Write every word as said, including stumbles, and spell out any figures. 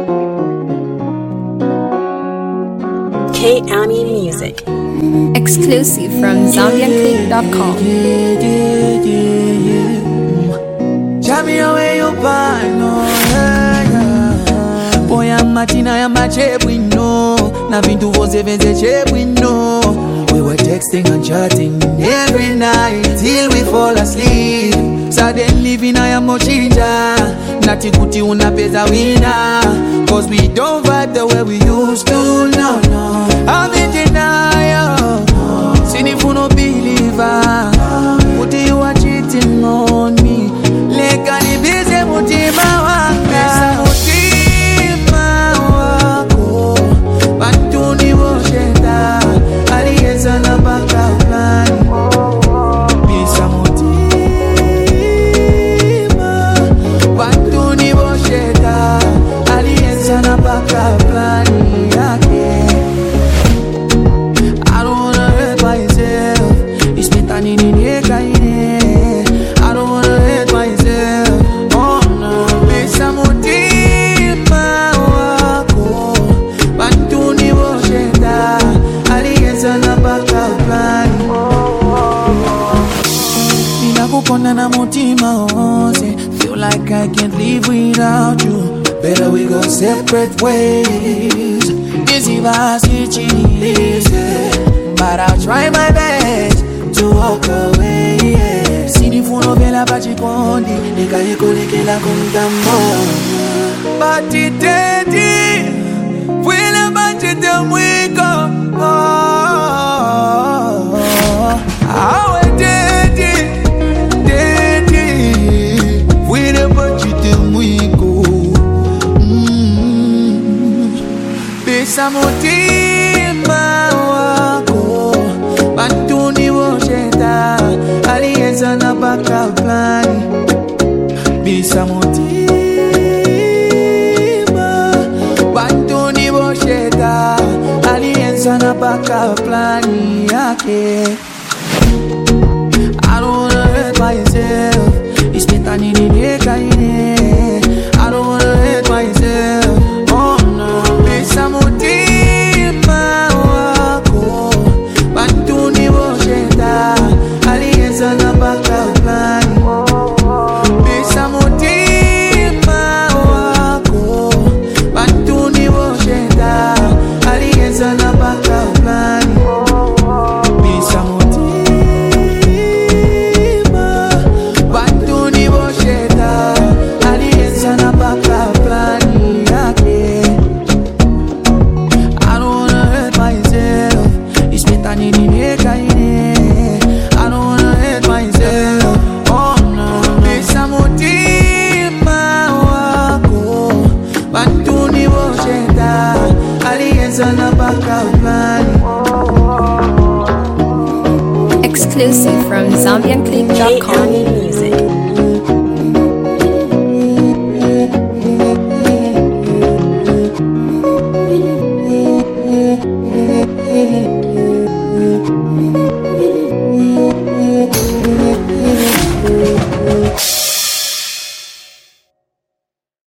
K-Ami Music. Exclusive from Zambian Click dot com. Yeah, yeah, yeah, yeah. Tell me where you find, no, yeah, yeah. Boy, I'm Martina, I'm a chebwino. Na vintu voze venze chebwino. We were texting and chatting every night till we fall asleep. Suddenly vina ya mochinja. Nati kuti unapeza wina. Cause we don't vibe the way we used to, no, no. I'm in denial. Sinifu no believer. Kuti you are cheating on me. Leka ni bize mutima waka. Mutima wako bantu ni wosheta. Alieza na baka plani. Bisa mutima bantu ni wosheta. Alieza na baka plani yake. I don't wanna hurt myself. Ispitani ni nieka ine. I don't wanna hurt myself. Oh no. Bisa mutima wako bantu ni wosheta. Alieza na baka plani. Ninakukonda na mutima wose. Feel like I can't live without you. Better we go separate ways. Busy vasi cheese. But I'll try my best to walk away, yeah. Sinifuno vela bachikondi. Nika yeko lekela kumtambo. Bati teti Wila bachite mwiko. Awe teti Teti Wila bachite mwiko. Bisa mutima wako bantu ni wosheta. Alieza na baka plani. Bisa mutima bantu ni wosheta. Alieza na baka plani yake. I don't wanna hurt myself. Ispitani ni nieka ine. I don't wanna hurt myself. Oh no. Bisa mutima wako bantu ni wosheta. Alieza na baka plani. Bisa mutima wako bantu ni wosheta. Alieza na baka plani. Bisa mutima bantu ni wosheta. Alieza na baka plani yake. I don't wanna hurt myself. Ispitani ni nieka ine. I don't wanna hurt myself. Oh no. Bisa mutima wako bantu ni wosheta. Alieza na baka plani. Exclusive from Zambian Click dot com. K-Ami Music.